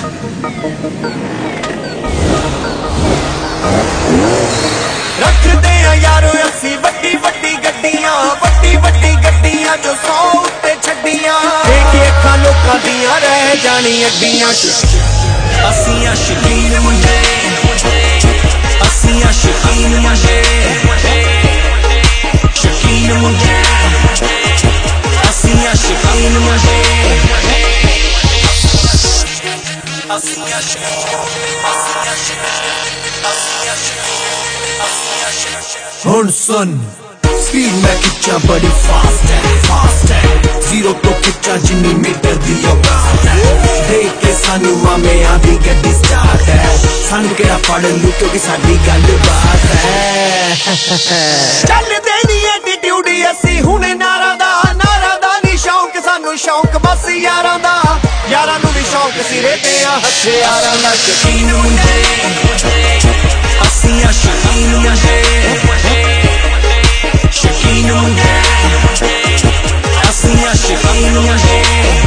रखते हैं यारो असी वड्डी वड्डी गड्डियां, वड्डी वड्डी गड्डियां जो 100 उत्ते छड्डियां। देख अखां लोकां दियां रह जानी अड्डियां। असियां शकीन मुंडे, असियां शकीन मुंडे, शकीन मुंडे, असियां शकीन मुंडे, असियां हुन सुन स्पीड मैं खिंचा बड़ी फास्ट है, जीरो तो खिंचा जिन्नी मीटर दी औकात है। देख के सानू मामे आधी गड्डी स्टार्ट है, सन केड़ा फड़ लू क्योंकि साडी गल बात है। चल देनी एटीट्यूड असी हुने नारा दा नी शौक सानू शौक बस यारां दा, यारां नू भी शौक सिरे ते हथे यारां दा। शकीन मुंडे, असियां शकीन मुंडे, शकीन मुंडे, असियां शकीन मुंडे।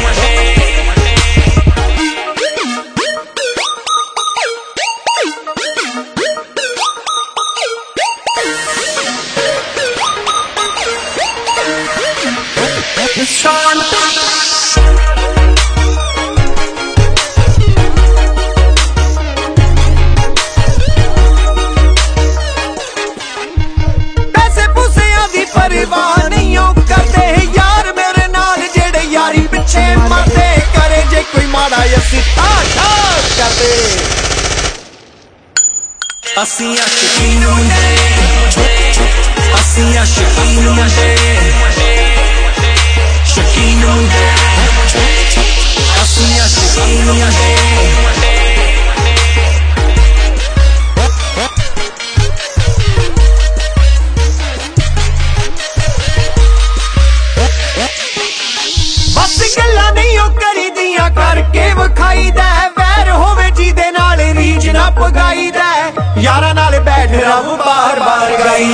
असियां शकीन मुंडे, असियां शकीन मुंडे, शकीन मुंडे, असियां शकीन मुंडे। बस गल्लां नहीं ओ करी दियां करके विखाई दा, वैर होवे जी दे नाल रीझ ना पगाई दा, यारा नाल बैठ रब बार बार गाई